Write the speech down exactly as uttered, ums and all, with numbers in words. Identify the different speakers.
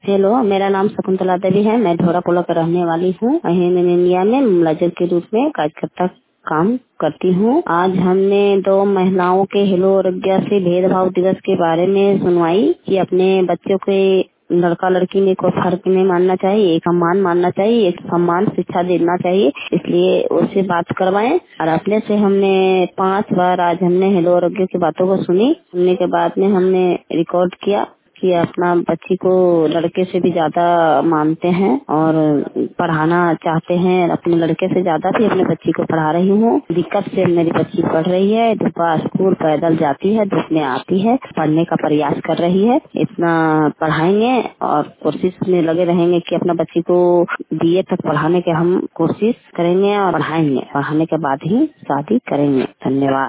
Speaker 1: Hello, मेरा नाम शकुंतला देवी है। मैं ढोरापोला का रहने वाली हूँ। ह्यूमन इंडिया में मुलाजिम के रूप में कार्यकर्ता काम करती हूँ। आज हमने दो महिलाओं के हेलो आरोग्य से भेदभाव दिवस के बारे में सुनवाई कि अपने बच्चों के लड़का लड़की में कोई फर्क नहीं मानना चाहिए, एक सम्मान मानना चाहिए, एक सम्मान शिक्षा देना चाहिए। इसलिए उससे बात करवाएं और अपने से हमने पांच बार आज हमने हेलो आरोग्य की बातों को सुनी। सुनने के बाद में हमने रिकॉर्ड किया कि अपना बच्ची को लड़के से भी ज्यादा मानते हैं और पढ़ाना चाहते हैं। अपने लड़के से ज्यादा भी अपने बच्ची को पढ़ा रही हूँ। दिक्कत से मेरी बच्ची पढ़ रही है। दोपहर स्कूल पैदल जाती है, धूप में आती है, पढ़ने का प्रयास कर रही है। इतना पढ़ाएंगे और कोशिश में लगे रहेंगे कि अपना बच्ची को बीए तक पढ़ाने के हम कोशिश करेंगे और पढ़ाएंगे। पढ़ाने के बाद ही शादी करेंगे। धन्यवाद।